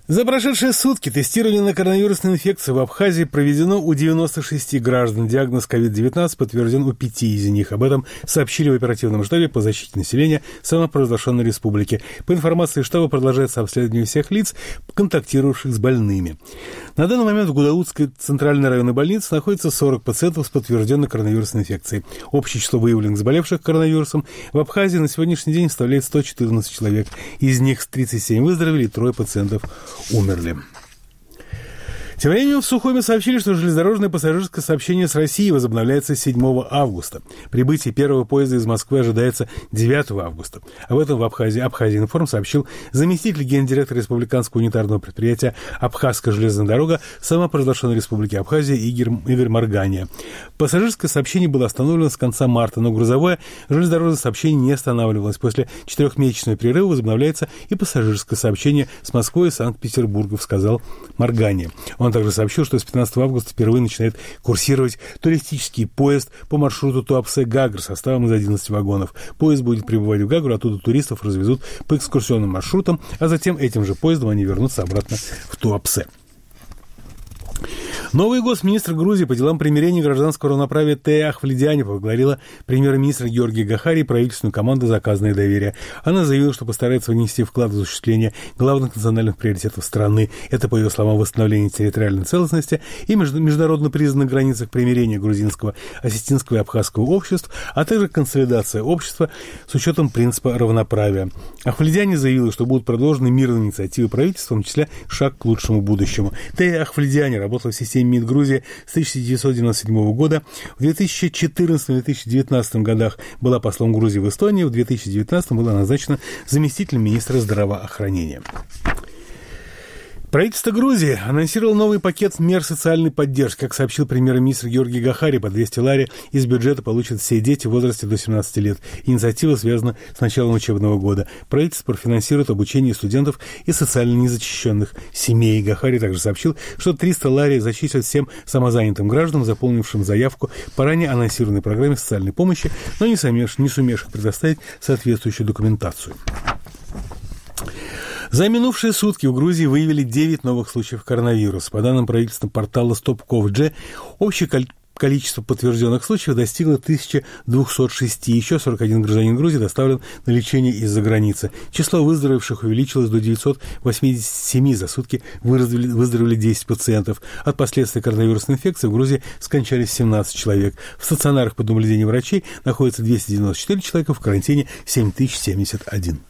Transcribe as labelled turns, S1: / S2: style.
S1: За прошедшие сутки тестирование на коронавирусную инфекцию в Абхазии проведено у 96 граждан. Диагноз COVID-19 подтвержден у 5 из них. Об этом сообщили в оперативном штабе по защите населения самопровозглашенной республики. По информации штаба, продолжается обследование всех лиц, контактировавших с больными. На данный момент в Гудаутской центральной районной больнице находится 40 пациентов с подтвержденной коронавирусной инфекцией. Общее число выявленных заболевших коронавирусом в Абхазии на сегодняшний день составляет 114 человек. Из них 37 выздоровели и 3 пациентов умерли. Тем временем в Сухуме сообщили, что железнодорожное пассажирское сообщение с Россией возобновляется 7 августа. Прибытие первого поезда из Москвы ожидается 9 августа. Об этом в Абхазия-Информ сообщил заместитель гендиректора республиканского унитарного предприятия «Абхазская железная дорога» самопровозглашенной республики Абхазия Игорь Маргания. Пассажирское сообщение было остановлено с конца марта, но грузовое железнодорожное сообщение не останавливалось. После 4-месячного перерыва возобновляется и пассажирское сообщение с Москвой и Санкт-Петербургом, сказал Маргания. Он также сообщил, что с 15 августа впервые начинает курсировать туристический поезд по маршруту Туапсе-Гагр составом из 11 вагонов. Поезд будет прибывать в Гагру, оттуда туристов развезут по экскурсионным маршрутам, а затем этим же поездом они вернутся обратно в Туапсе. Новый госминистр Грузии по делам примирения и гражданского равноправия Теа Ахвледиани поблагодарила премьер-министра Георгия Гахари и правительственную команду за оказанное доверие. Она заявила, что постарается внести вклад в осуществление главных национальных приоритетов страны. Это, по ее словам, восстановление территориальной целостности и международно признанных границах примирения грузинского, осетинского и абхазского обществ, а также консолидация общества с учетом принципа равноправия. Ахвледиани заявила, что будут продолжены мирные инициативы правительства, в том числе «Шаг к лучшему будущему». Теа Ахвледиани работала в системе МИД Грузии с 1997 года. В 2014-2019 годах была послом Грузии в Эстонии. В 2019 была назначена заместителем министра здравоохранения. Правительство Грузии анонсировало новый пакет мер социальной поддержки. Как сообщил премьер-министр Георгий Гахари, по 200 лари из бюджета получат все дети в возрасте до 17 лет. Инициатива связана с началом учебного года. Правительство профинансирует обучение студентов и социально незащищенных семей. Гахари также сообщил, что 300 лари зачислят всем самозанятым гражданам, заполнившим заявку по ранее анонсированной программе социальной помощи, но не сумевших предоставить соответствующую документацию. За минувшие сутки в Грузии выявили 9 новых случаев коронавируса. По данным правительственного портала Stop-Covid, общее количество подтвержденных случаев достигло 1206. Еще 41 гражданин Грузии доставлен на лечение из-за границы. Число выздоровевших увеличилось до 987. За сутки выздоровели 10 пациентов. От последствий коронавирусной инфекции в Грузии скончались 17 человек. В стационарах под наблюдением врачей находится 294 человека, в карантине 7071.